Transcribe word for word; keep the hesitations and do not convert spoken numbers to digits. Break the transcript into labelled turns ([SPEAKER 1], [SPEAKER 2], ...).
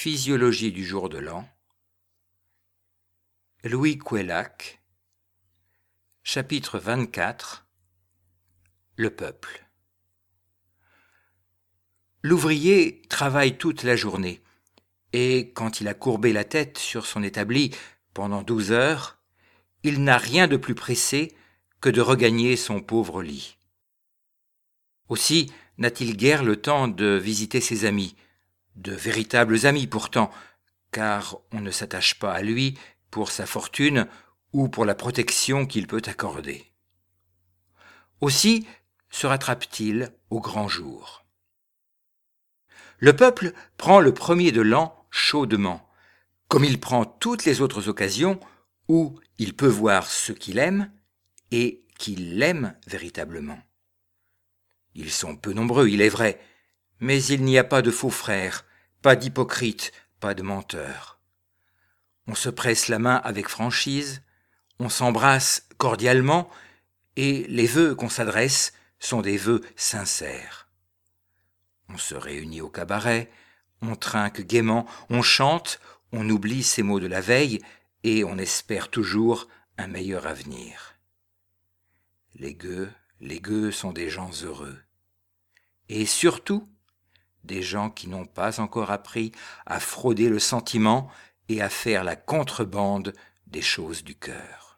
[SPEAKER 1] Physiologie du jour de l'an, Louis Couélac, chapitre vingt-quatre, Le peuple. L'ouvrier travaille toute la journée, et quand il a courbé la tête sur son établi pendant douze heures, il n'a rien de plus pressé que de regagner son pauvre lit. Aussi n'a-t-il guère le temps de visiter ses amis, de véritables amis pourtant, car on ne s'attache pas à lui pour sa fortune ou pour la protection qu'il peut accorder. Aussi se rattrape-t-il au grand jour. Le peuple prend le premier de l'an chaudement, comme il prend toutes les autres occasions où il peut voir ce qu'il aime et qu'il l'aime véritablement. Ils sont peu nombreux, il est vrai, mais il n'y a pas de faux frères, pas d'hypocrites, pas de menteurs. On se presse la main avec franchise, on s'embrasse cordialement, et les vœux qu'on s'adresse sont des vœux sincères. On se réunit au cabaret, on trinque gaiement, on chante, on oublie ses mots de la veille, et on espère toujours un meilleur avenir. Les gueux, les gueux sont des gens heureux. Et surtout, des gens qui n'ont pas encore appris à frauder le sentiment et à faire la contrebande des choses du cœur.